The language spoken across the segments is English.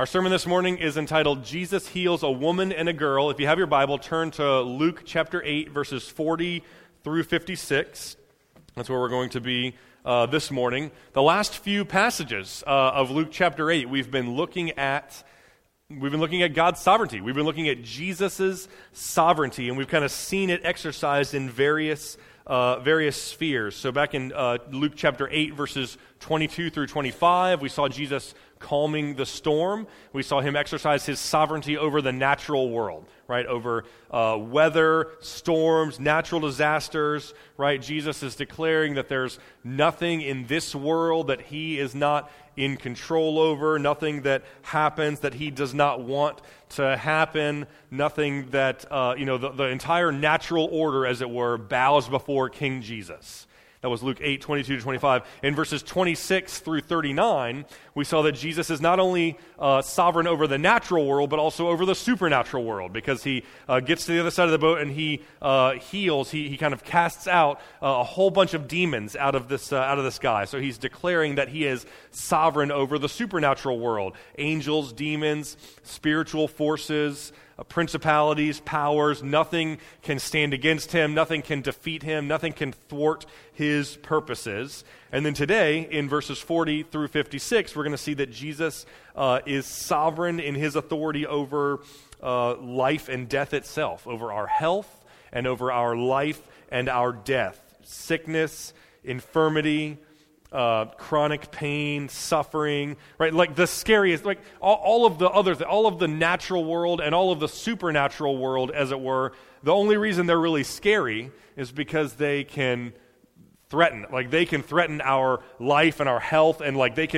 Our sermon this morning is entitled, Jesus Heals a Woman and a Girl. If you have your Bible, turn to Luke chapter 8, verses 40 through 56. That's where we're going to be this morning. The last few passages of Luke chapter 8, we've been looking at God's sovereignty. We've been looking at Jesus' sovereignty, and we've kind of seen it exercised in various spheres. So back in Luke chapter 8, verses 22 through 25, we saw Jesus calming the storm. We saw him exercise his sovereignty over the natural world, right? Over weather, storms, natural disasters, right? Jesus is declaring that there's nothing in this world that he is not in control over, nothing that happens that he does not want to happen, nothing that, the entire natural order, as it were, bows before King Jesus. That was Luke 8, 22 to 25. In verses 26 through 39, we saw that Jesus is not only sovereign over the natural world, but also over the supernatural world, because he gets to the other side of the boat and he heals. He kind of casts out a whole bunch of demons out of this guy. So he's declaring that he is sovereign over the supernatural world. Angels, demons, spiritual forces, principalities, powers, nothing can stand against him, nothing can defeat him, nothing can thwart his purposes. And then today, in verses 40 through 56, we're going to see that Jesus is sovereign in his authority over life and death itself, over our health and over our life and our death, sickness, infirmity, chronic pain, suffering, right? Like the scariest, like all of the natural world and all of the supernatural world, as it were. The only reason they're really scary is because they can threaten our life and our health, and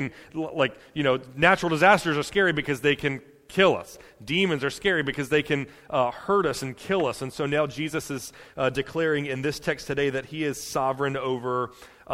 natural disasters are scary because they can kill us. Demons are scary because they can hurt us and kill us. And so now Jesus is declaring in this text today that he is sovereign over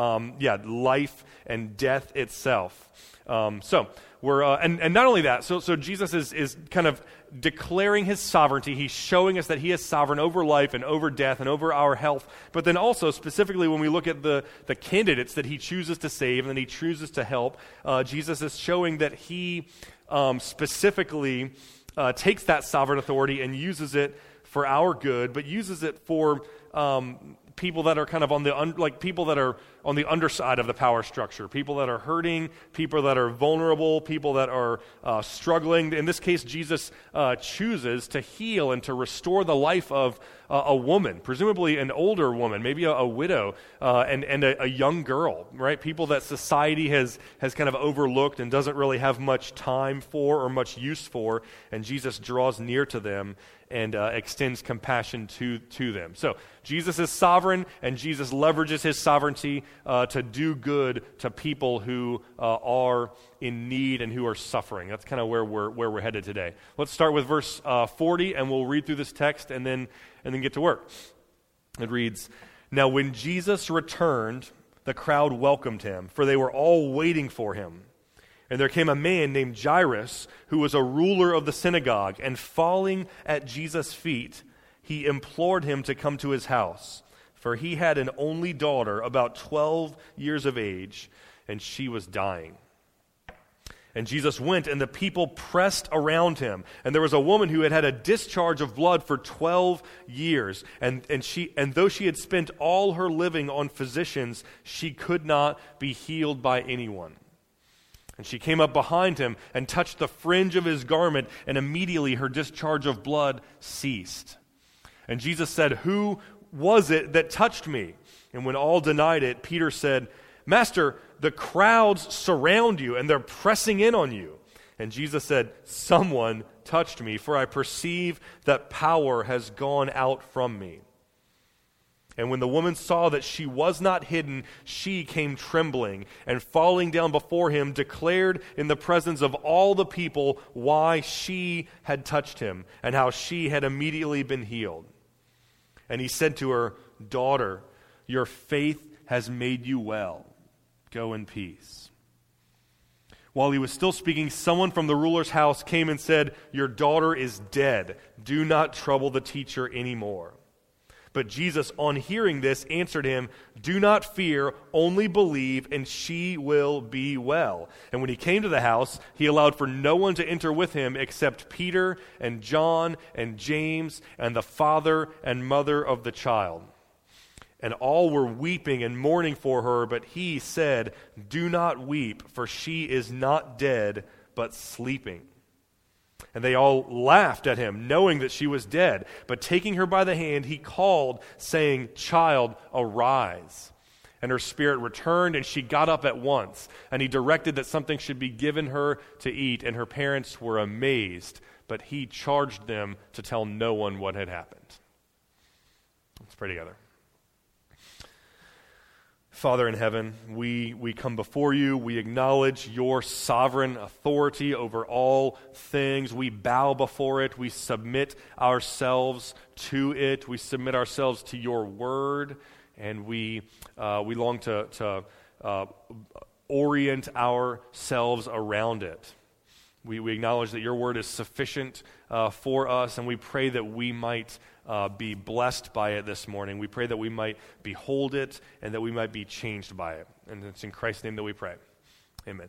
life and death itself. So we're and not only that. So Jesus is kind of declaring his sovereignty. He's showing us that he is sovereign over life and over death and over our health. But then also specifically when we look at the candidates that he chooses to save and that he chooses to help, Jesus is showing that he specifically takes that sovereign authority and uses it for our good, but uses it for people that are kind of people that are on the underside of the power structure, people that are hurting, people that are vulnerable, people that are struggling. In this case, Jesus chooses to heal and to restore the life of a woman, presumably an older woman, maybe a widow, and a young girl, right? People that society has kind of overlooked and doesn't really have much time for or much use for, and Jesus draws near to them and extends compassion to them. So Jesus is sovereign, and Jesus leverages his sovereignty to do good to people who are in need and who are suffering. That's kind of where we're headed today. Let's start with verse 40, and we'll read through this text and then get to work. It reads, "Now when Jesus returned, the crowd welcomed him, for they were all waiting for him. And there came a man named Jairus, who was a ruler of the synagogue, and falling at Jesus' feet, he implored him to come to his house, for he had an only daughter, about 12 years of age, and she was dying. And Jesus went, and the people pressed around him. And there was a woman who had had a discharge of blood for 12 years. And though she had spent all her living on physicians, she could not be healed by anyone. And she came up behind him and touched the fringe of his garment, and immediately her discharge of blood ceased. And Jesus said, 'Who was it that touched me?' And when all denied it, Peter said, 'Master, the crowds surround you, and they're pressing in on you.' And Jesus said, 'Someone touched me, for I perceive that power has gone out from me.' And when the woman saw that she was not hidden, she came trembling, and falling down before him, declared in the presence of all the people why she had touched him, and how she had immediately been healed. And he said to her, 'Daughter, your faith has made you well. Go in peace.' While he was still speaking, someone from the ruler's house came and said, 'Your daughter is dead. Do not trouble the teacher anymore.' But Jesus, on hearing this, answered him, "Do not fear, only believe, and she will be well." And when he came to the house, he allowed for no one to enter with him except Peter and John and James and the father and mother of the child. And all were weeping and mourning for her, but he said, "Do not weep, for she is not dead, but sleeping." And they all laughed at him, knowing that she was dead. But taking her by the hand, he called, saying, "Child, arise." And her spirit returned, and she got up at once. And he directed that something should be given her to eat, and her parents were amazed. But he charged them to tell no one what had happened. Let's pray together. Father in heaven, we come before you. We acknowledge your sovereign authority over all things. We bow before it. We submit ourselves to it. We submit ourselves to your word, and we long to orient ourselves around it. We acknowledge that your word is sufficient for us, and we pray that we might be blessed by it this morning. We pray that we might behold it and that we might be changed by it. And it's in Christ's name that we pray. Amen.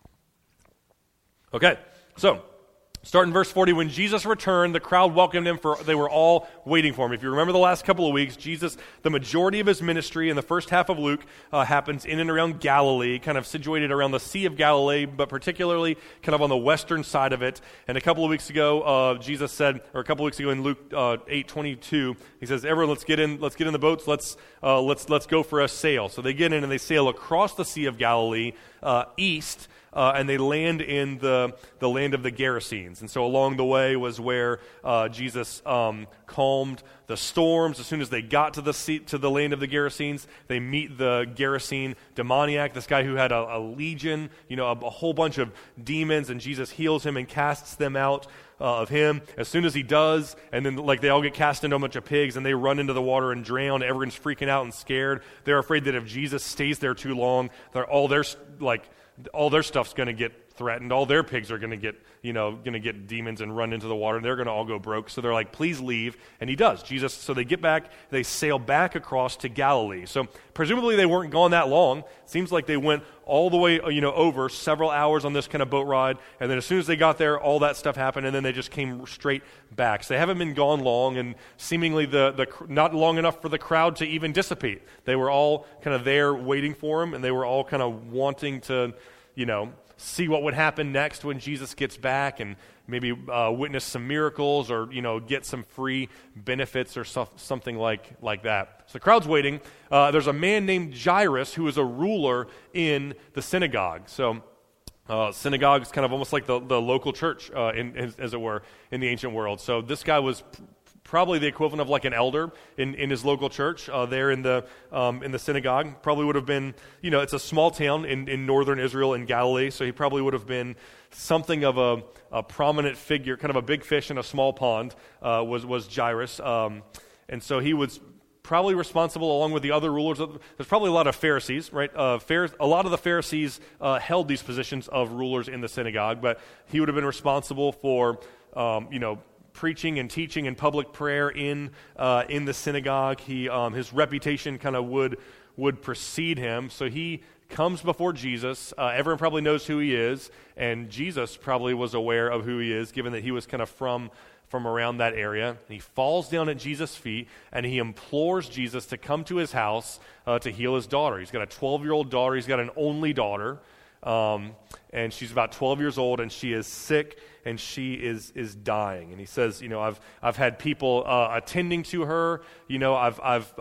Okay, so start in verse 40. When Jesus returned, the crowd welcomed him, for they were all waiting for him. If you remember the last couple of weeks, Jesus, the majority of his ministry in the first half of Luke happens in and around Galilee, kind of situated around the Sea of Galilee, but particularly kind of on the western side of it. And a couple of weeks ago, Jesus said, or a couple of weeks ago in Luke 8:22, he says, "Everyone, let's get in the boats. Let's go for a sail." So they get in and they sail across the Sea of Galilee east. And they land in the land of the Gerasenes. And so along the way was where Jesus calmed the storms. As soon as they got to the land of the Gerasenes, they meet the Gerasene demoniac, this guy who had a legion, a whole bunch of demons, and Jesus heals him and casts them out of him. As soon as he does, and then they all get cast into a bunch of pigs, and they run into the water and drown. Everyone's freaking out and scared. They're afraid that if Jesus stays there too long, all their stuff's going to get threatened. All their pigs are going to get demons and run into the water, and they're going to all go broke. So they're like, "Please leave." And he does. So they get back, they sail back across to Galilee. So presumably they weren't gone that long. Seems like they went all the way, over several hours on this kind of boat ride. And then as soon as they got there, all that stuff happened, and then they just came straight back. So they haven't been gone long, and seemingly not long enough for the crowd to even dissipate. They were all kind of there waiting for him, and they were all kind of wanting to, see what would happen next when Jesus gets back, and maybe witness some miracles, or get some free benefits or something like that. So the crowd's waiting. There's a man named Jairus who is a ruler in the synagogue. So synagogue is kind of almost like the local church, as it were, in the ancient world. So this guy was probably the equivalent of like an elder in his local church there in the synagogue. Probably would have been, it's a small town in northern Israel in Galilee, so he probably would have been something of a prominent figure, kind of a big fish in a small pond, was Jairus. And so he was probably responsible, along with the other rulers. There's probably a lot of Pharisees, right? A lot of the Pharisees held these positions of rulers in the synagogue, but he would have been responsible for, preaching and teaching and public prayer in the synagogue. His reputation kind of would precede him. So he comes before Jesus. Everyone probably knows who he is, and Jesus probably was aware of who he is, given that he was kind of from around that area. He falls down at Jesus' feet, and he implores Jesus to come to his house to heal his daughter. He's got a 12-year-old daughter. He's got an only daughter, and she's about 12 years old, and she is sick, and she is dying. And he says, I've had people attending to her. I've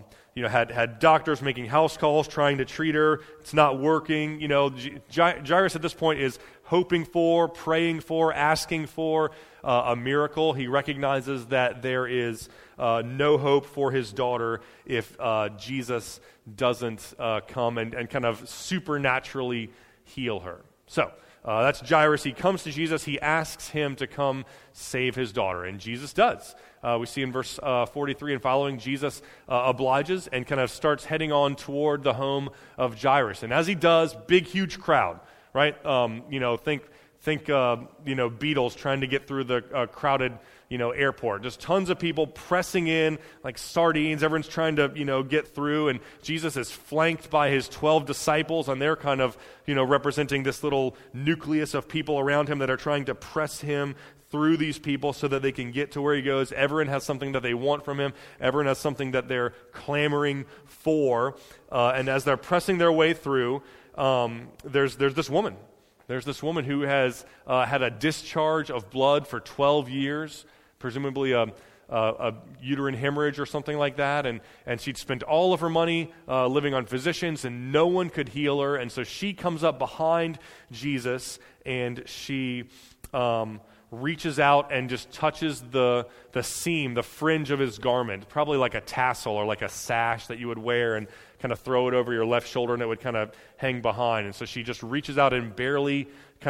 had doctors making house calls trying to treat her. It's not working. Jairus at this point is hoping for, praying for, asking for a miracle. He recognizes that there is no hope for his daughter if Jesus doesn't come and kind of supernaturally heal her. So that's Jairus. He comes to Jesus. He asks him to come save his daughter, and Jesus does. We see in verse 43 and following, Jesus obliges and kind of starts heading on toward the home of Jairus. And as he does, big, huge crowd, right? Think, Beatles trying to get through the crowded, airport. Just tons of people pressing in like sardines. Everyone's trying to, get through. And Jesus is flanked by his 12 disciples, and they're kind of, representing this little nucleus of people around him that are trying to press him through these people so that they can get to where he goes. Everyone has something that they want from him. Everyone has something that they're clamoring for. And as they're pressing their way through, there's this woman. There's this woman who has had a discharge of blood for 12 years, presumably a uterine hemorrhage or something like that, and she'd spent all of her money living on physicians, and no one could heal her. And so she comes up behind Jesus, and she reaches out and just touches the seam, the fringe of his garment, probably like a tassel or like a sash that you would wear and kind of throw it over your left shoulder, and it would kind of hang behind. And so she just reaches out and barely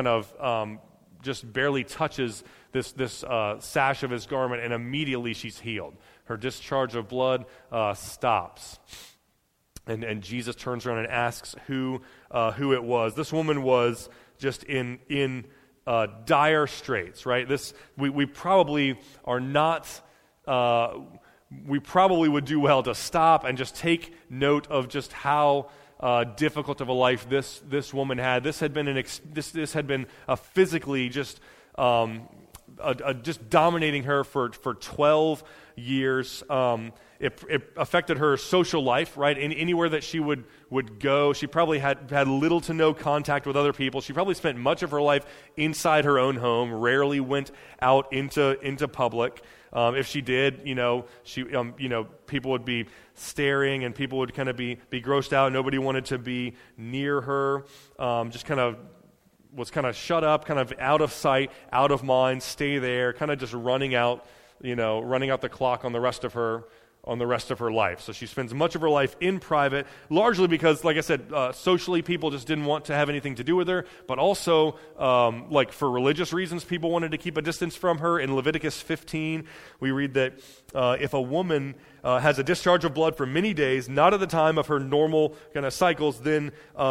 touches this sash of his garment, and immediately she's healed. Her discharge of blood stops. And Jesus turns around and asks who it was. This woman was just in dire straits, right? We probably are not. We probably would do well to stop and just take note of just how difficult of a life this woman had. This had been physically just just dominating her for 12 years. It affected her social life, right? Anywhere that she would go, she probably had little to no contact with other people. She probably spent much of her life inside her own home, rarely went out into public. If she did, people would be staring, and people would kind of be grossed out. Nobody wanted to be near her. Was kind of shut up, kind of out of sight, out of mind, stay there, kind of just running out the clock on the rest of her life. So she spends much of her life in private, largely because, like I said, socially people just didn't want to have anything to do with her, but also for religious reasons, people wanted to keep a distance from her. In Leviticus 15, we read that if a woman has a discharge of blood for many days, not at the time of her normal kind of cycles, then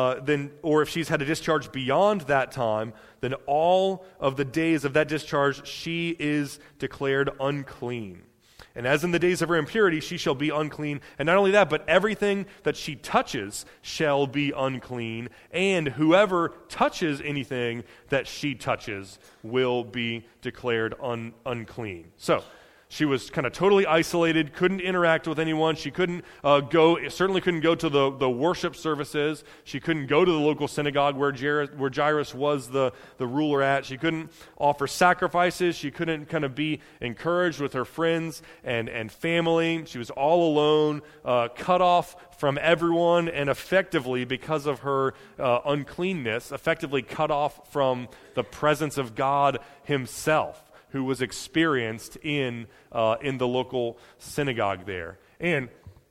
or if she's had a discharge beyond that time, then all of the days of that discharge she is declared unclean. And as in the days of her impurity, she shall be unclean. And not only that, but everything that she touches shall be unclean. And whoever touches anything that she touches will be declared unclean. So she was kind of totally isolated, couldn't interact with anyone. She certainly couldn't go to the worship services. She couldn't go to the local synagogue where Jairus was the ruler at. She couldn't offer sacrifices. She couldn't kind of be encouraged with her friends and family. She was all alone, cut off from everyone, and effectively, because of her uncleanness, effectively cut off from the presence of God himself, who was experienced in the local synagogue there. And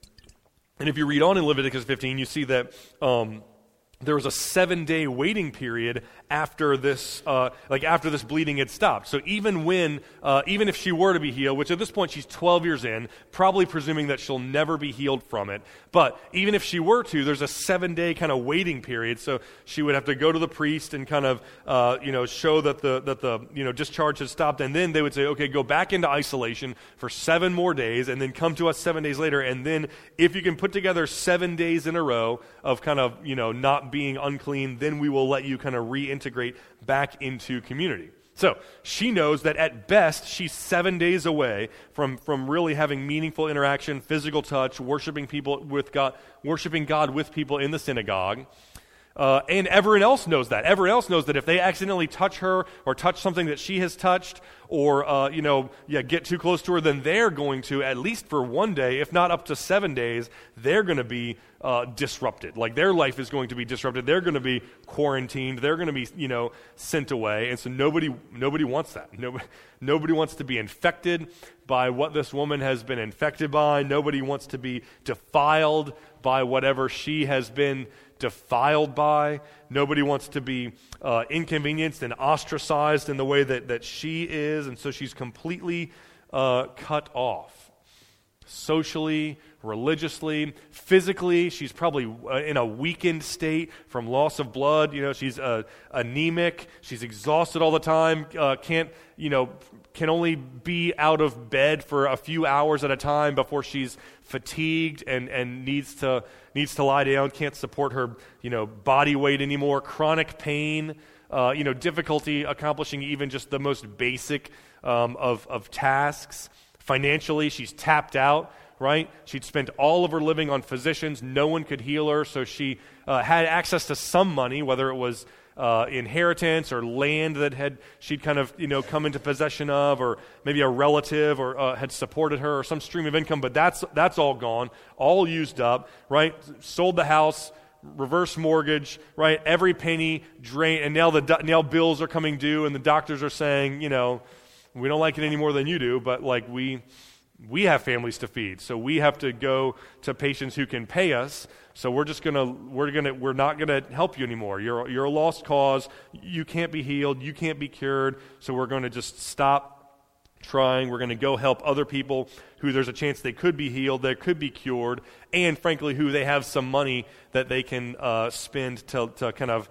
if you read on in Leviticus 15, you see that there was a 7-day waiting period after this bleeding had stopped. So even if she were to be healed, which at this point she's 12 years in, probably presuming that she'll never be healed from it, but even if she were to, there's a 7-day kind of waiting period. So she would have to go to the priest and kind of show that the discharge has stopped, and then they would say, okay, go back into isolation for 7 more days, and then come to us 7 days later, and then if you can put together 7 days in a row of kind of not being unclean, then we will let you kind of reintegrate back into community. So she knows that at best she's 7 days away from really having meaningful interaction, physical touch, worshiping God with people in the synagogue. And everyone else knows that. Everyone else knows that if they accidentally touch her or touch something that she has touched or, get too close to her, then they're going to, at least for 1 day, if not up to 7 days, they're going to be disrupted. Like their life is going to be disrupted. They're going to be quarantined. They're going to be, sent away. And so nobody wants that. Nobody wants to be infected by what this woman has been infected by. Nobody wants to be defiled by whatever she has been defiled by. Nobody wants to be inconvenienced and ostracized in the way that she is, and so she's completely cut off. socially, religiously, physically. She's probably in a weakened state from loss of blood. She's anemic. She's exhausted all the time. Can only be out of bed for a few hours at a time before she's fatigued and needs to lie down. Can't support her body weight anymore. Chronic pain. Difficulty accomplishing even just the most basic of tasks. Financially, she's tapped out, right? She'd spent all of her living on physicians. No one could heal her, so she had access to some money, whether it was inheritance or land that she'd kind of come into possession of, or maybe a relative or had supported her, or some stream of income. But that's all gone, all used up, right? Sold the house, reverse mortgage, right? Every penny drained, and now bills are coming due, and the doctors are saying, we don't like it any more than you do, but like we have families to feed, so we have to go to patients who can pay us. So we're not gonna help you anymore. You're a lost cause. You can't be healed. You can't be cured. So we're going to just stop trying. We're going to go help other people who there's a chance they could be healed, they could be cured, and frankly, who they have some money that they can spend to kind of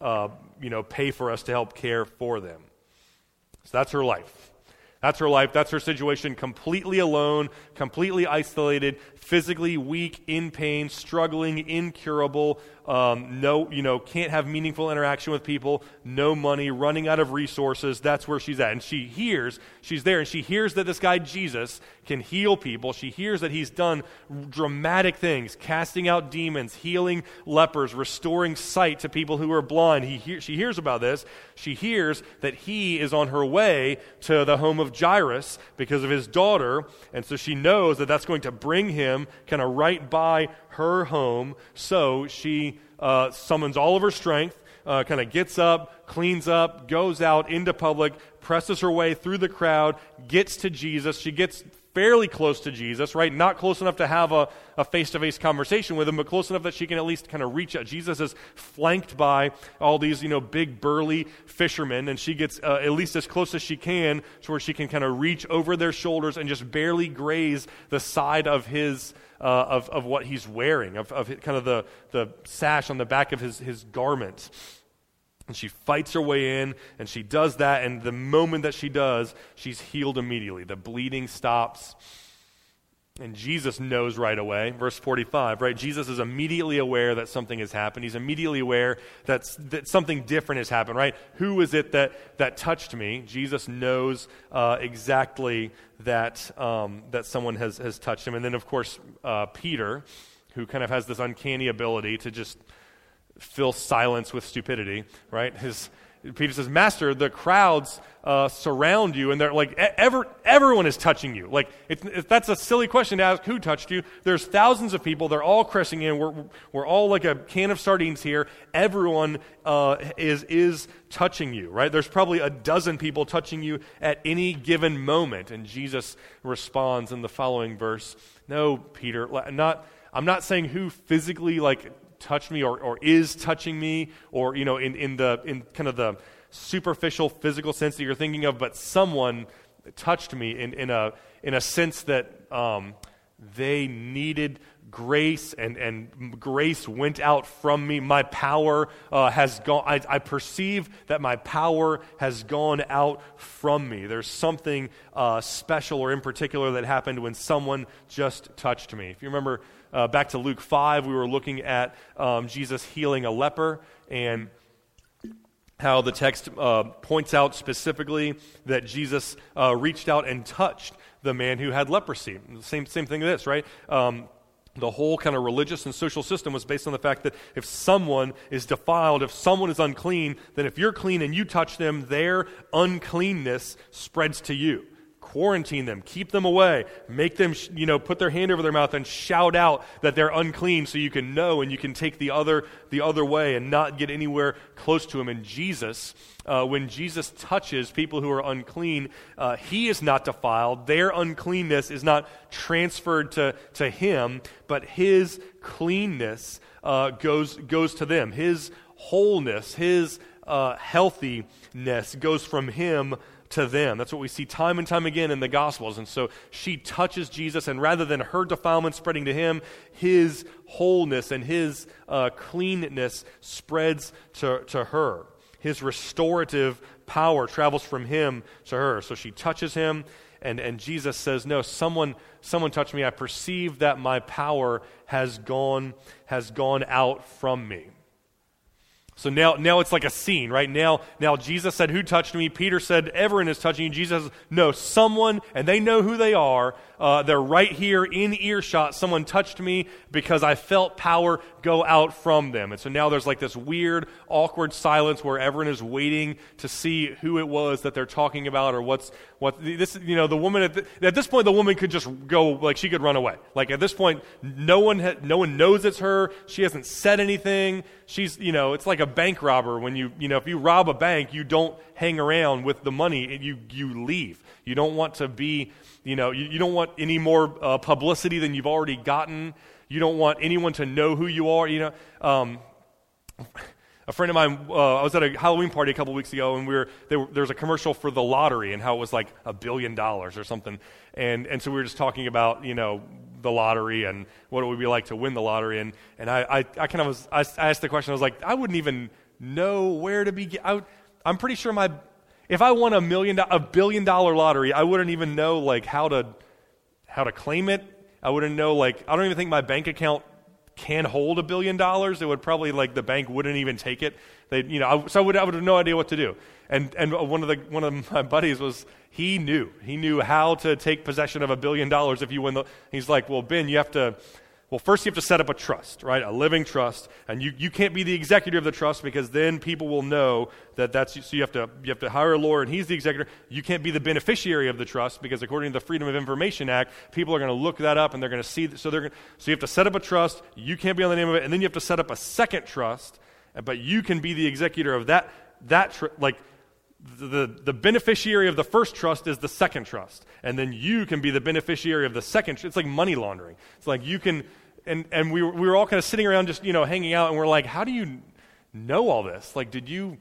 pay for us to help care for them. So that's her life. That's her life. That's her situation. Completely alone, completely isolated, physically weak, in pain, struggling, incurable. Can't have meaningful interaction with people. No money, running out of resources. That's where she's at. And she's there, and she hears that this guy Jesus can heal people. She hears that he's done dramatic things, casting out demons, healing lepers, restoring sight to people who are blind. She hears about this. She hears that he is on her way to the home of Jairus because of his daughter, and so she knows that that's going to bring him kind of right by her home. So she summons all of her strength, kind of gets up, cleans up, goes out into public, presses her way through the crowd, gets to Jesus. She gets fairly close to Jesus, right? Not close enough to have a face-to-face conversation with him, but close enough that she can at least kind of reach out. Jesus is flanked by all these, big burly fishermen, and she gets at least as close as she can to where she can kind of reach over their shoulders and just barely graze the side of his of what he's wearing, of kind of the sash on the back of his garment. And she fights her way in, and she does that, and the moment that she does, she's healed immediately. The bleeding stops, and Jesus knows right away. Verse 45, right? Jesus is immediately aware that something has happened. He's immediately aware that something different has happened, right? Who is it that touched me? Jesus knows exactly that someone has touched him. And then, of course, Peter, who kind of has this uncanny ability to just fill silence with stupidity, right? Peter says, "Master, the crowds surround you, and they're like, everyone is touching you." Like, if that's a silly question to ask, who touched you? There's thousands of people. They're all pressing in. We're all like a can of sardines here. Everyone is touching you, right? There's probably a dozen people touching you at any given moment. And Jesus responds in the following verse, "No, Peter, I'm not saying who physically touched me or is touching me, or in kind of the superficial physical sense that you're thinking of, but someone touched me in a sense that they needed grace, and grace went out from me. My power has gone. I perceive that my power has gone out from me. There's something special or in particular that happened when someone just touched me." If you remember back to Luke 5, we were looking at Jesus healing a leper, and how the text points out specifically that Jesus reached out and touched the man who had leprosy. Same thing as this, right? The whole kind of religious and social system was based on the fact that if someone is defiled, if someone is unclean, then if you're clean and you touch them, their uncleanness spreads to you. Quarantine them, keep them away, make them, put their hand over their mouth and shout out that they're unclean, so you can know and you can take the other way and not get anywhere close to him. And Jesus, when Jesus touches people who are unclean, he is not defiled. Their uncleanness is not transferred to him, but his cleanness goes to them. His wholeness, his healthiness goes from him to them. That's what we see time and time again in the Gospels. And so she touches Jesus, and rather than her defilement spreading to him, his wholeness and his cleanness spreads to her. His restorative power travels from him to her. So she touches him, and Jesus says, no, someone touched me. I perceive that my power has gone out from me. So now it's like a scene, right? Now Jesus said, who touched me? Peter said, everyone is touching you. Jesus says, no, someone, and they know who they are. They're right here in earshot. Someone touched me because I felt power go out from them. And so now there's like this weird, awkward silence where everyone is waiting to see who it was that they're talking about, or what this, the woman at this point, the woman could just go, like she could run away. Like at this point, no one knows it's her. She hasn't said anything. She's, it's like a bank robber. When if you rob a bank, you don't hang around with the money, you leave. You don't want to be, you don't want any more publicity than you've already gotten. You don't want anyone to know who you are. A friend of mine, I was at a Halloween party a couple weeks ago, and there was a commercial for the lottery and how it was like $1 billion or something. And so we were just talking about, the lottery and what it would be like to win the lottery. And I asked the question, I was like, I wouldn't even know where to begin. I'm pretty sure if I won $1 billion lottery, I wouldn't even know like how to claim it. I wouldn't know, I don't even think my bank account can hold $1 billion. It would probably, the bank wouldn't even take it. So I would have no idea what to do. And one of my buddies he knew how to take possession of $1 billion if you win he's like, well, Ben, first you have to set up a trust, right? A living trust, and you can't be the executor of the trust because then people will know that's so you have to hire a lawyer and he's the executor. You can't be the beneficiary of the trust because according to the Freedom of Information Act, people are going to look that up and they're going to see. So you have to set up a trust. You can't be on the name of it, and then you have to set up a second trust, but you can be the executor of that. The beneficiary of the first trust is the second trust, and then you can be the beneficiary of the second. It's like money laundering. It's like you can, and we were all kind of sitting around just hanging out, and we're like, how do you know all this? Like, did you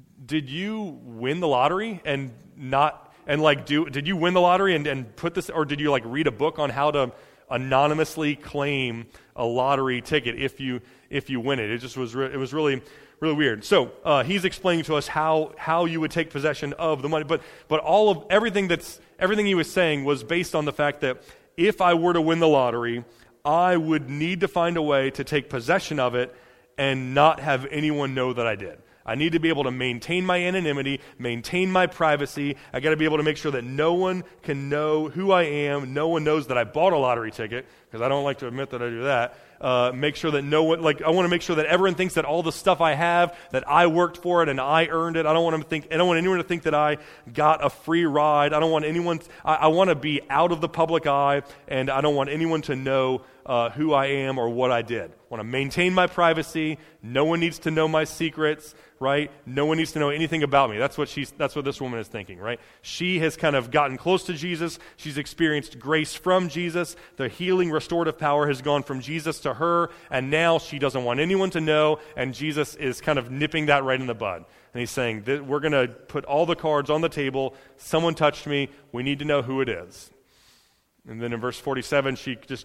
win the lottery and not and did you win the lottery and put this, or did you read a book on how to anonymously claim a lottery ticket if you win it? It just was it was really weird. So he's explaining to us how you would take possession of the money, but everything he was saying was based on the fact that if I were to win the lottery, I would need to find a way to take possession of it and not have anyone know that I did. I need to be able to maintain my anonymity, maintain my privacy. I got to be able to make sure that no one can know who I am. No one knows that I bought a lottery ticket, because I don't like to admit that I do that. Make sure that no one, I want to make sure that everyone thinks that all the stuff I have, that I worked for it and I earned it. I don't want anyone to think that I got a free ride. I don't want anyone, I want to be out of the public eye, and I don't want anyone to know who I am or what I did. I want to maintain my privacy. No one needs to know my secrets, right? No one needs to know anything about me. That's what this woman is thinking, right? She has kind of gotten close to Jesus. She's experienced grace from Jesus. The healing, restorative power has gone from Jesus to her, and now she doesn't want anyone to know, and Jesus is kind of nipping that right in the bud. And he's saying, we're going to put all the cards on the table. Someone touched me. We need to know who it is. And then in verse 47, she just,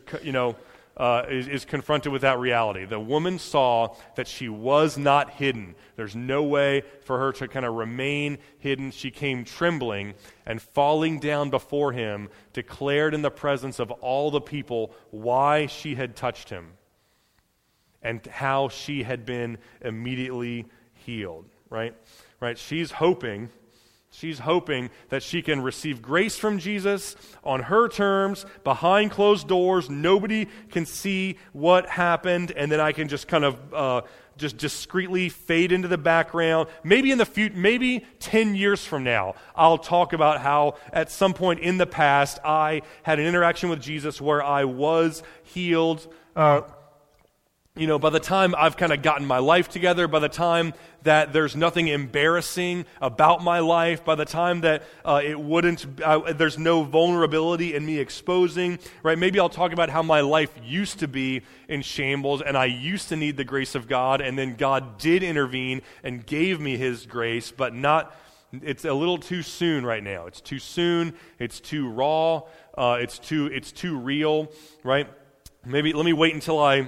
is confronted with that reality. The woman saw that she was not hidden. There's no way for her to kind of remain hidden. She came trembling and falling down before him, declared in the presence of all the people why she had touched him and how she had been immediately healed, right? She's hoping that she can receive grace from Jesus on her terms, behind closed doors. Nobody can see what happened, and then I can just kind of just discreetly fade into the background. Maybe in the future, maybe 10 years from now, I'll talk about how at some point in the past I had an interaction with Jesus where I was healed. by the time I've kind of gotten my life together, by the time that there's nothing embarrassing about my life, by the time that there's no vulnerability in me exposing, right? Maybe I'll talk about how my life used to be in shambles and I used to need the grace of God, and then God did intervene and gave me his grace, but it's a little too soon right now. It's too soon, it's too raw, it's too real, right? Maybe let me wait until I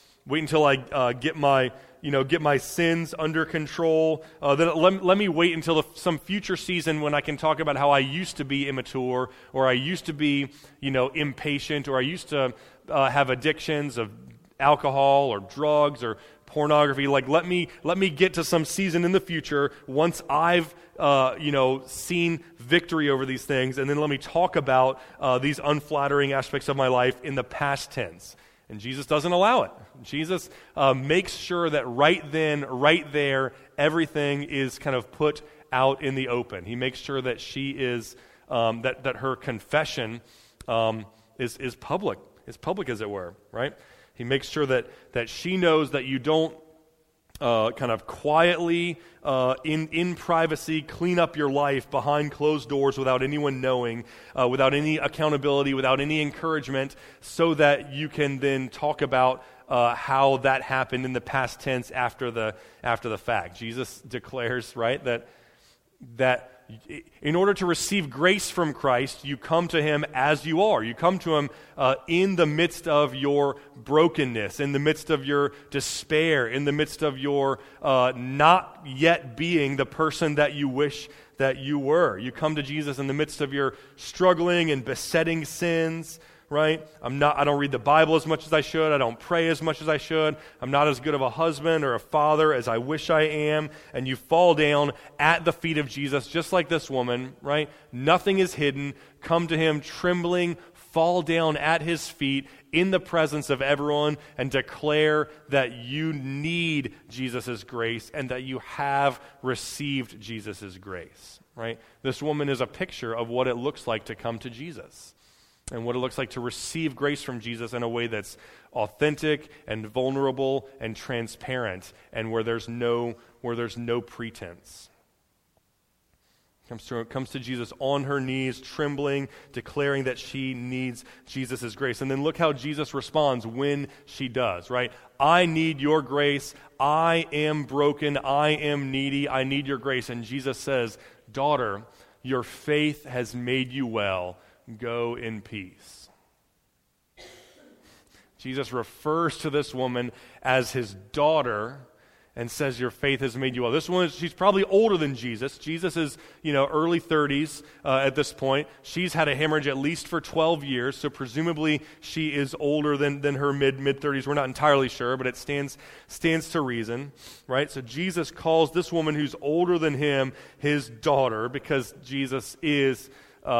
get my sins under control. Then let me wait until some future season when I can talk about how I used to be immature, or I used to be, impatient, or I used to have addictions of alcohol or drugs or pornography. Like let me get to some season in the future once I've seen victory over these things, and then let me talk about these unflattering aspects of my life in the past tense. And Jesus doesn't allow it. Jesus makes sure that right then, right there, everything is kind of put out in the open. He makes sure that she is, that her confession is public. It's public, as it were, right? He makes sure that she knows that you don't kind of quietly, in privacy, clean up your life behind closed doors without anyone knowing, without any accountability, without any encouragement, so that you can then talk about how that happened in the past tense after the fact. Jesus declares, right, that in order to receive grace from Christ, you come to him as you are. You come to him in the midst of your brokenness, in the midst of your despair, in the midst of your not yet being the person that you wish that you were. You come to Jesus in the midst of your struggling and besetting sins, right? I don't read the Bible as much as I should. I don't pray as much as I should. I'm not as good of a husband or a father as I wish I am. And you fall down at the feet of Jesus, just like this woman, right? Nothing is hidden. Come to him trembling, fall down at his feet in the presence of everyone, and declare that you need Jesus' grace and that you have received Jesus' grace, right? This woman is a picture of what it looks like to come to Jesus, and what it looks like to receive grace from Jesus in a way that's authentic and vulnerable and transparent, and where there's no pretense. Comes to Jesus on her knees, trembling, declaring that she needs Jesus' grace. And then look how Jesus responds when she does, right? I need your grace. I am broken. I am needy. I need your grace. And Jesus says, daughter, your faith has made you well. Go in peace. Jesus refers to this woman as his daughter and says, your faith has made you well. This woman, she's probably older than Jesus. Jesus is, early 30s at this point. She's had a hemorrhage at least for 12 years, so presumably she is older than her mid-30s. We're not entirely sure, but it stands to reason, right? So Jesus calls this woman who's older than him his daughter because Jesus is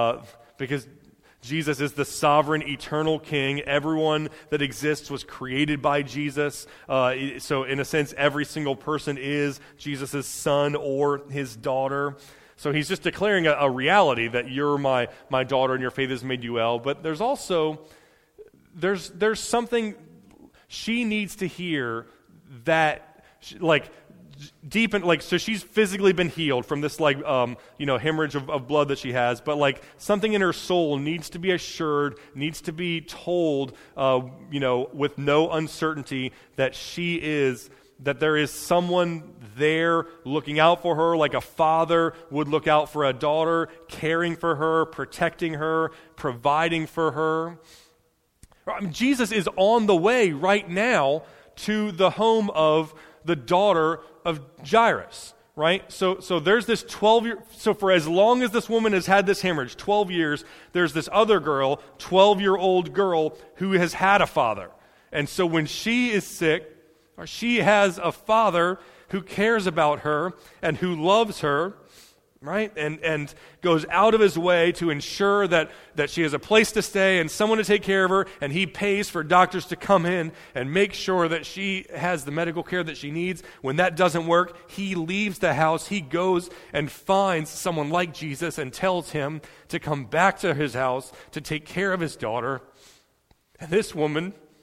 the sovereign, eternal King. Everyone that exists was created by Jesus. So in a sense, every single person is Jesus' son or his daughter. So he's just declaring a reality that you're my daughter and your faith has made you well. But there's also, there's something she needs to hear that, deep in, so she's physically been healed from this hemorrhage of blood that she has, but something in her soul needs to be assured, needs to be told, with no uncertainty that there is someone there looking out for her like a father would look out for a daughter, caring for her, protecting her, providing for her. Jesus is on the way right now to the home of the daughter of Jairus, right? So there's this 12-year, so for as long as this woman has had this hemorrhage, 12 years, there's this other girl, 12-year-old girl, who has had a father. And so when she is sick, or she has a father who cares about her and who loves her, right? And goes out of his way to ensure that she has a place to stay and someone to take care of her, and he pays for doctors to come in and make sure that she has the medical care that she needs. When that doesn't work, he leaves the house. He goes and finds someone like Jesus and tells him to come back to his house to take care of his daughter. And this woman,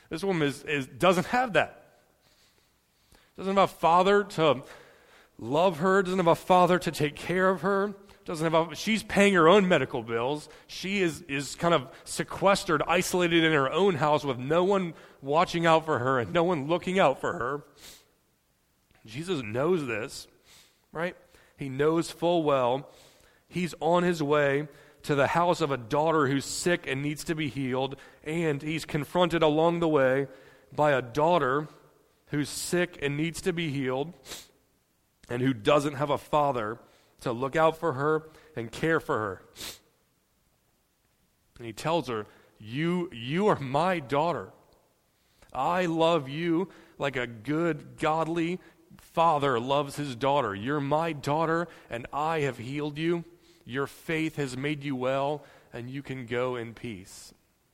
This woman doesn't have that. Doesn't have a father to love her, doesn't have a father to take care of her, she's paying her own medical bills. She is kind of sequestered, isolated in her own house with no one watching out for her and no one looking out for her. Jesus knows this, right? He knows full well he's on his way to the house of a daughter who's sick and needs to be healed, and he's confronted along the way by a daughter who's sick and needs to be healed and who doesn't have a father to look out for her and care for her. And he tells her, you are my daughter. I love you like a good, godly father loves his daughter. You're my daughter, and I have healed you. Your faith has made you well, and you can go in peace.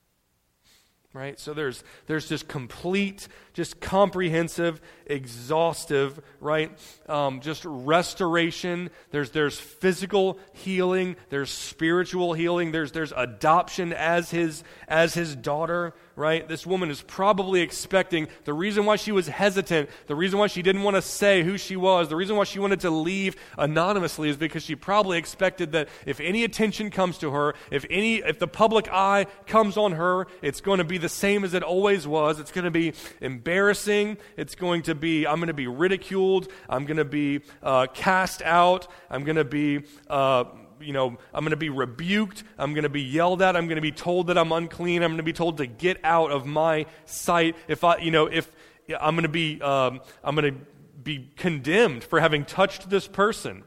Right? So there's this complete, just comprehensive, exhaustive, right? Just restoration. There's physical healing. There's spiritual healing. There's adoption as his daughter, right? This woman is probably expecting, the reason why she was hesitant, the reason why she didn't want to say who she was, the reason why she wanted to leave anonymously is because she probably expected that if any attention comes to her, if the public eye comes on her, it's going to be the same as it always was. It's going to be embarrassing. It's going to be, I'm going to be ridiculed. I'm going to be cast out. I'm going to be I'm going to be rebuked. I'm going to be yelled at. I'm going to be told that I'm unclean. I'm going to be told to get out of my sight. If I'm going to be condemned for having touched this person.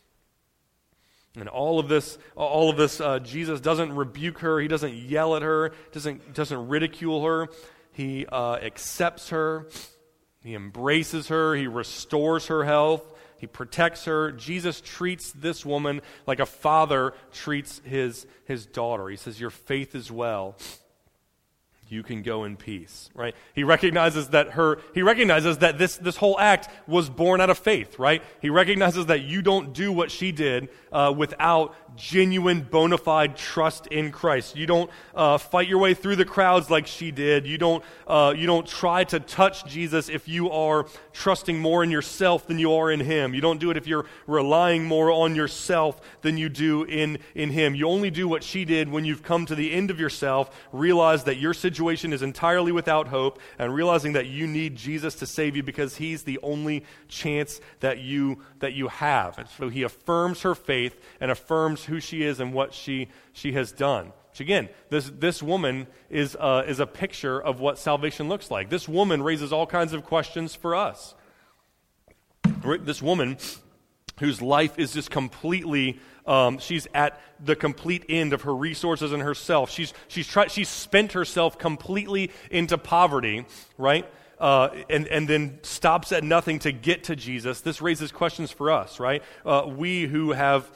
And all of this, Jesus doesn't rebuke her. He doesn't yell at her. Doesn't ridicule her. He accepts her. He embraces her. He restores her health. He protects her. Jesus treats this woman like a father treats his daughter. He says, your faith is well. You can go in peace, right? He recognizes that this whole act was born out of faith, right? He recognizes that you don't do what she did without genuine, bona fide trust in Christ. You don't fight your way through the crowds like she did. You don't try to touch Jesus if you are trusting more in yourself than you are in Him. You don't do it if you're relying more on yourself than you do in Him. You only do what she did when you've come to the end of yourself, realize that your situation is entirely without hope, and realizing that you need Jesus to save you because He's the only chance that you have. And so He affirms her faith and affirms who she is and what she has done. Which again, this woman is a picture of what salvation looks like. This woman raises all kinds of questions for us. This woman whose life is just completely, she's at the complete end of her resources and herself. She's spent herself completely into poverty, right? And then stops at nothing to get to Jesus. This raises questions for us, right? We who have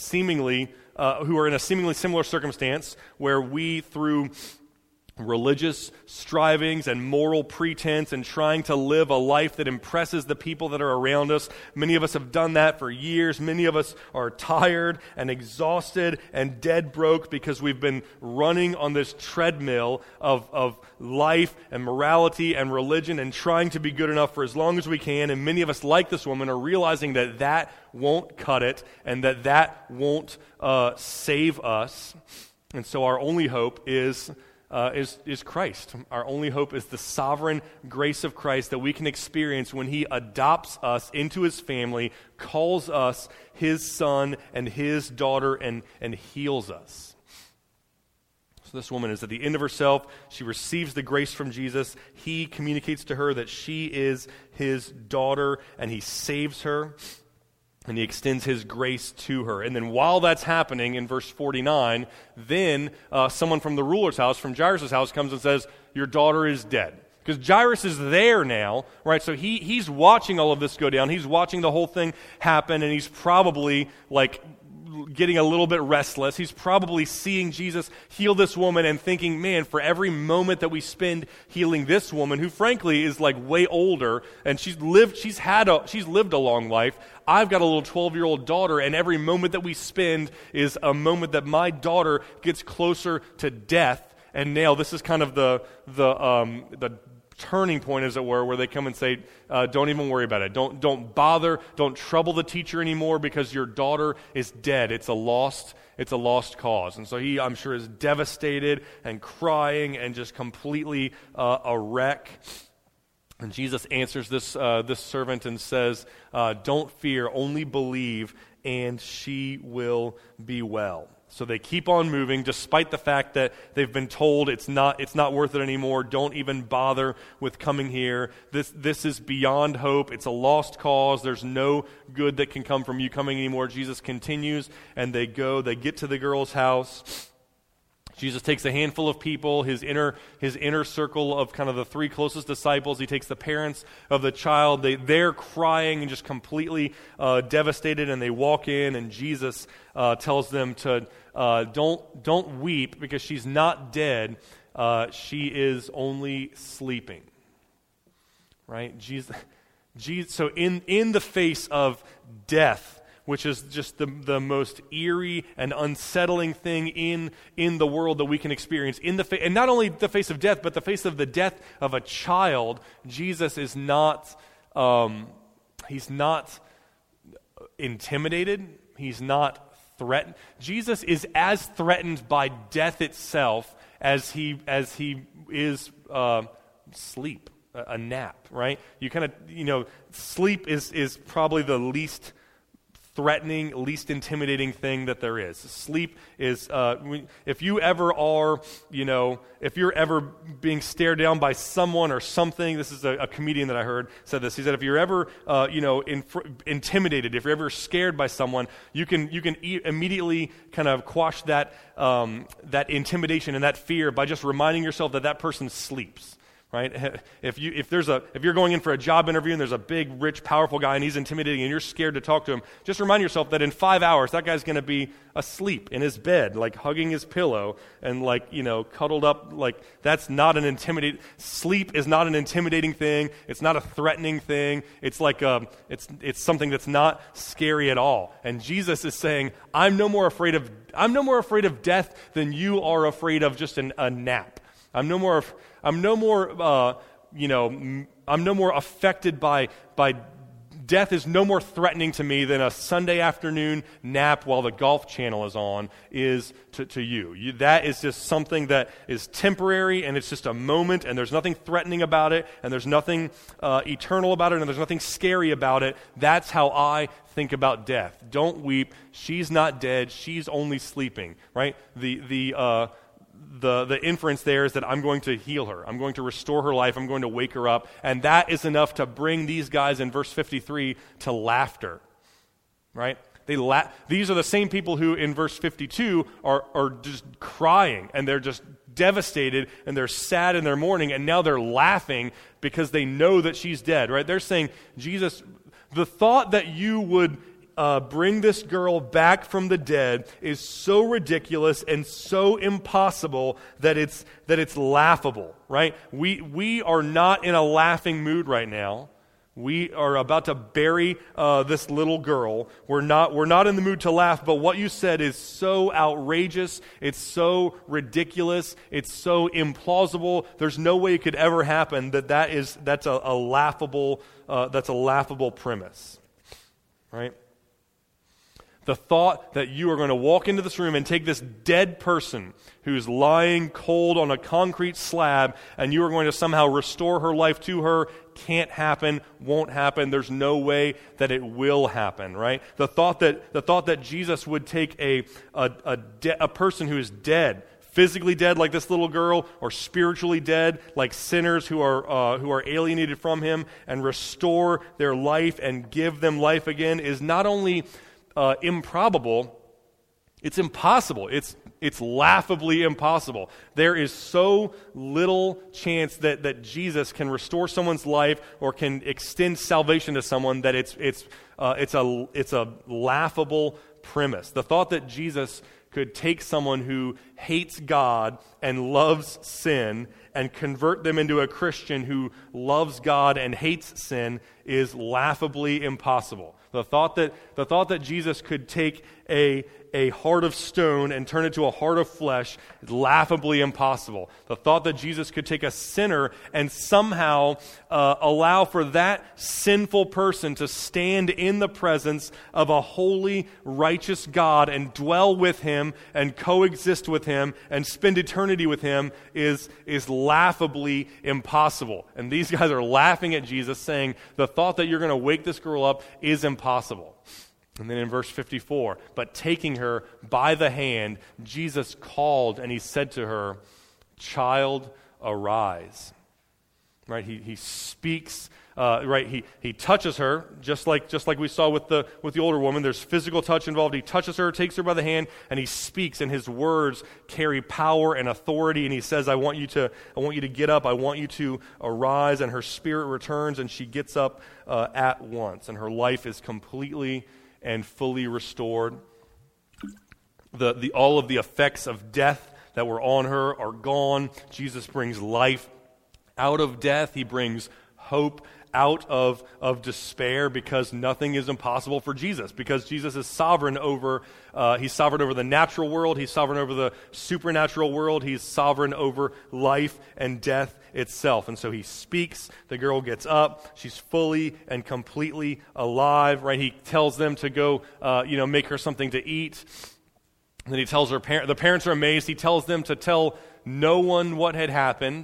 who are in a seemingly similar circumstance, where we, through religious strivings and moral pretense and trying to live a life that impresses the people that are around us. Many of us have done that for years. Many of us are tired and exhausted and dead broke because we've been running on this treadmill of life and morality and religion and trying to be good enough for as long as we can. And many of us, like this woman, are realizing that won't cut it and that won't save us. And so our only hope is Christ. Our only hope is the sovereign grace of Christ that we can experience when He adopts us into His family, calls us His son and His daughter, and heals us. So this woman is at the end of herself. She receives the grace from Jesus. He communicates to her that she is His daughter, and He saves her. And He extends His grace to her. And then while that's happening, in verse 49, then someone from the ruler's house, from Jairus' house, comes and says, your daughter is dead. Because Jairus is there now, right? So he's watching all of this go down. He's watching the whole thing happen, and he's probably getting a little bit restless. He's probably seeing Jesus heal this woman and thinking, man, for every moment that we spend healing this woman, who frankly is way older, and she's lived a long life. I've got a little 12-year-old daughter, and every moment that we spend is a moment that my daughter gets closer to death. And now this is kind of the turning point, as it were, where they come and say, don't even worry about it. Don't bother. Don't trouble the teacher anymore because your daughter is dead. It's a lost cause. And so he, I'm sure, is devastated and crying and just completely a wreck. And Jesus answers this servant and says, don't fear, only believe, and she will be well. So they keep on moving despite the fact that they've been told it's not worth it anymore. Don't even bother with coming here. This is beyond hope. It's a lost cause. There's no good that can come from you coming anymore. Jesus continues, and they get to the girl's house. Jesus takes a handful of people, his inner circle of kind of the three closest disciples. He takes the parents of the child. They're crying and just completely devastated, and they walk in, and Jesus tells them to don't weep because she's not dead. She is only sleeping. Right? Jesus. So in the face of death, which is just the most eerie and unsettling thing in the world that we can experience. And not only the face of death, but the face of the death of a child, Jesus is not, he's not intimidated. He's not threatened. Jesus is as threatened by death itself as he is sleep, a nap, right? You kind of, sleep is probably the least threatening, least intimidating thing that there is. Sleep is, if you ever are, if you're ever being stared down by someone or something, this is a comedian that I heard said this. He said, if you're ever, intimidated, if you're ever scared by someone, you can immediately kind of quash that intimidation and that fear by just reminding yourself that person sleeps. Right? If you're going in for a job interview and there's a big, rich, powerful guy and he's intimidating and you're scared to talk to him, just remind yourself that in 5 hours that guy's going to be asleep in his bed, like hugging his pillow and cuddled up. That's not an intimidating. Sleep is not an intimidating thing. It's not a threatening thing. It's it's something that's not scary at all. And Jesus is saying, I'm no more afraid of death than you are afraid of just a nap. I'm no more affected by death is no more threatening to me than a Sunday afternoon nap while the Golf Channel is on is to you. That is just something that is temporary, and it's just a moment, and there's nothing threatening about it, and there's nothing eternal about it, and there's nothing scary about it. That's how I think about death. Don't weep. She's not dead. She's only sleeping, right? The inference there is that I'm going to heal her. I'm going to restore her life. I'm going to wake her up. And that is enough to bring these guys in verse 53 to laughter, right? These are the same people who in verse 52 are just crying, and they're just devastated, and they're sad in their mourning, and now they're laughing because they know that she's dead, right? They're saying, Jesus, the thought that you would bring this girl back from the dead is so ridiculous and so impossible that it's laughable, right? We are not in a laughing mood right now. We are about to bury this little girl. We're not in the mood to laugh, but what you said is so outrageous, it's so ridiculous, it's so implausible. There's no way it could ever happen that's a laughable premise, right? The thought that you are going to walk into this room and take this dead person who's lying cold on a concrete slab and you are going to somehow restore her life to her can't happen, won't happen. There's no way that it will happen, right? The thought that Jesus would take a person who is dead, physically dead like this little girl, or spiritually dead like sinners who are alienated from him, and restore their life and give them life again is not only improbable, it's impossible. It's laughably impossible. There is so little chance that Jesus can restore someone's life or can extend salvation to someone that it's a laughable premise. The thought that Jesus could take someone who hates God and loves sin and convert them into a Christian who loves God and hates sin is laughably impossible. The thought that Jesus could take a heart of stone and turn it to a heart of flesh is laughably impossible. The thought that Jesus could take a sinner and somehow allow for that sinful person to stand in the presence of a holy, righteous God and dwell with him and coexist with him and spend eternity with him is laughably impossible. And these guys are laughing at Jesus, saying the thought that you're going to wake this girl up is impossible. And then in verse 54, but taking her by the hand, Jesus called and he said to her, "Child, arise." Right? He speaks. Right? He touches her just like we saw with the older woman. There's physical touch involved. He touches her, takes her by the hand, and he speaks. And his words carry power and authority. And he says, "I want you to get up. I want you to arise." And her spirit returns, and she gets up at once, and her life is completely and fully restored. All of the effects of death that were on her are gone. Jesus brings life out of death. He brings hope out of despair, because nothing is impossible for Jesus, because Jesus is sovereign over he's sovereign over the natural world, he's sovereign over the supernatural world, he's sovereign over life and death itself. And so he speaks, the girl gets up, she's fully and completely alive, right? He tells them to go make her something to eat. And then he tells her the parents are amazed. He tells them to tell no one what had happened.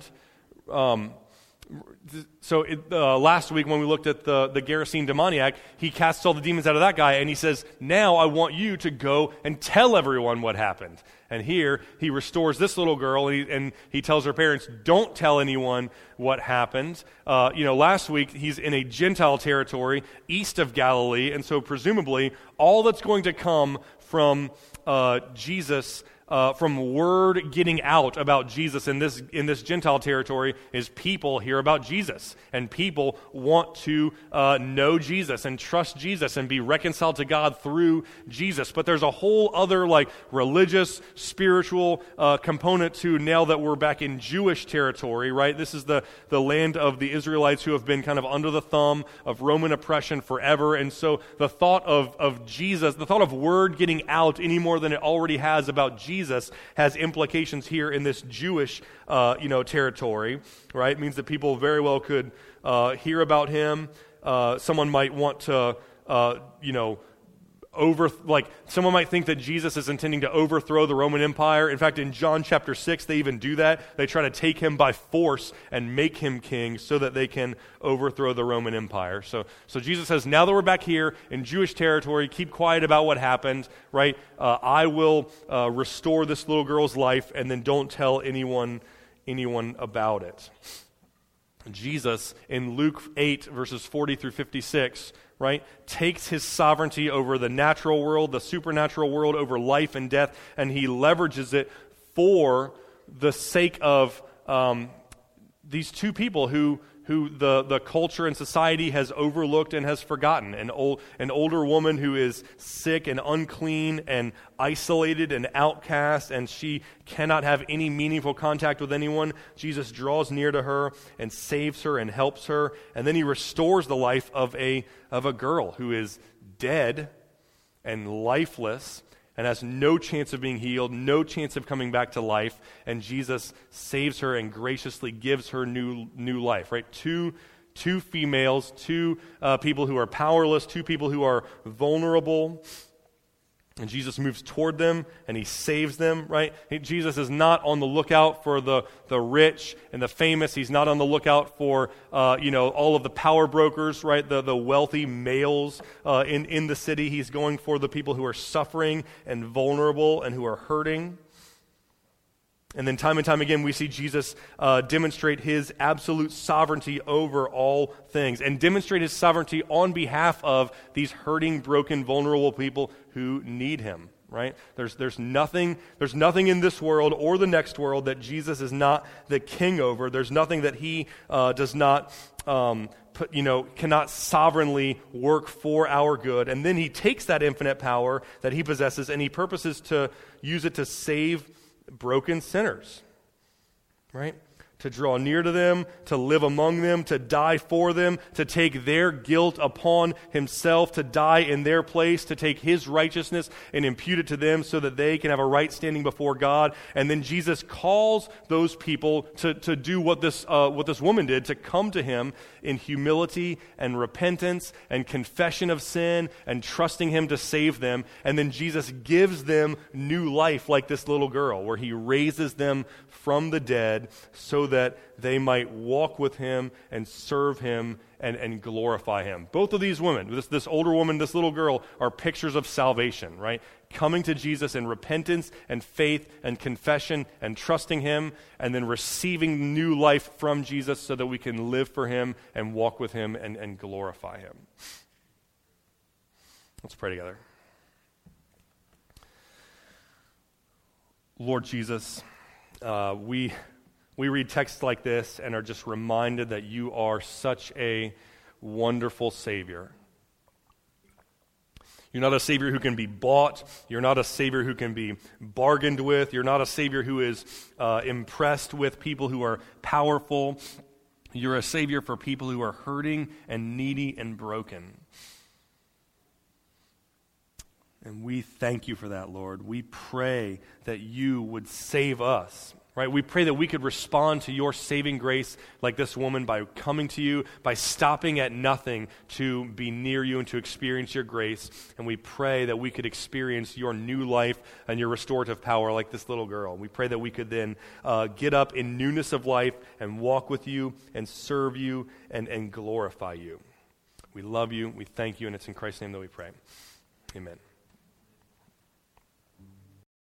Last week when we looked at the Gerasene demoniac, he casts all the demons out of that guy, and he says, "Now I want you to go and tell everyone what happened." And here he restores this little girl, and he tells her parents, "Don't tell anyone what happened." Last week he's in a Gentile territory east of Galilee, and so presumably all that's going to come from Jesus. From word getting out about Jesus in this Gentile territory is people hear about Jesus, and people want to know Jesus and trust Jesus and be reconciled to God through Jesus. But there's a whole other religious, spiritual component to now that we're back in Jewish territory, right? This is the land of the Israelites who have been kind of under the thumb of Roman oppression forever, and so the thought of Jesus, the thought of word getting out any more than it already has about Jesus has implications here in this Jewish, territory, right? It means that people very well could hear about him. Someone might want to, someone might think that Jesus is intending to overthrow the Roman Empire. In fact, in John chapter 6, they even do that. They try to take him by force and make him king so that they can overthrow the Roman Empire. So Jesus says, now that we're back here in Jewish territory, keep quiet about what happened, right? I will restore this little girl's life, and then don't tell anyone about it. Jesus, in Luke 8, verses 40 through 56, right, takes his sovereignty over the natural world, the supernatural world, over life and death, and he leverages it for the sake of these two people who the culture and society has overlooked and has forgotten. An older woman who is sick and unclean and isolated and outcast, and she cannot have any meaningful contact with anyone. Jesus draws near to her and saves her and helps her, and then he restores the life of a girl who is dead and lifeless and has no chance of being healed, no chance of coming back to life, and Jesus saves her and graciously gives her new life, right? Two females, two people who are powerless, two people who are vulnerable, and Jesus moves toward them and he saves them, right? Jesus is not on the lookout for the rich and the famous. He's not on the lookout for all of the power brokers, right? The wealthy males in the city. He's going for the people who are suffering and vulnerable and who are hurting. And then time and time again, we see Jesus demonstrate his absolute sovereignty over all things and demonstrate his sovereignty on behalf of these hurting, broken, vulnerable people who need him, right? There's nothing in this world or the next world that Jesus is not the king over. There's nothing that he does not cannot sovereignly work for our good. And then he takes that infinite power that he possesses and he purposes to use it to save broken sinners, right? to draw near to them, to live among them, to die for them, to take their guilt upon himself, to die in their place, to take his righteousness and impute it to them so that they can have a right standing before God. And then Jesus calls those people to do what this woman did, to come to him in humility and repentance and confession of sin and trusting him to save them. And then Jesus gives them new life like this little girl, where he raises them from the dead so that they might walk with him and serve him and glorify him. Both of these women, this older woman, this little girl, are pictures of salvation, right? Coming to Jesus in repentance and faith and confession and trusting him, and then receiving new life from Jesus so that we can live for him and walk with him and glorify him. Let's pray together. Lord Jesus, we read texts like this and are just reminded that you are such a wonderful Savior. You're not a Savior who can be bought. You're not a Savior who can be bargained with. You're not a Savior who is impressed with people who are powerful. You're a Savior for people who are hurting and needy and broken. And we thank you for that, Lord. We pray that you would save us, right? We pray that we could respond to your saving grace like this woman by coming to you, by stopping at nothing to be near you and to experience your grace. And we pray that we could experience your new life and your restorative power like this little girl. We pray that we could then get up in newness of life and walk with you and serve you and glorify you. We love you. We thank you. And it's in Christ's name that we pray. Amen.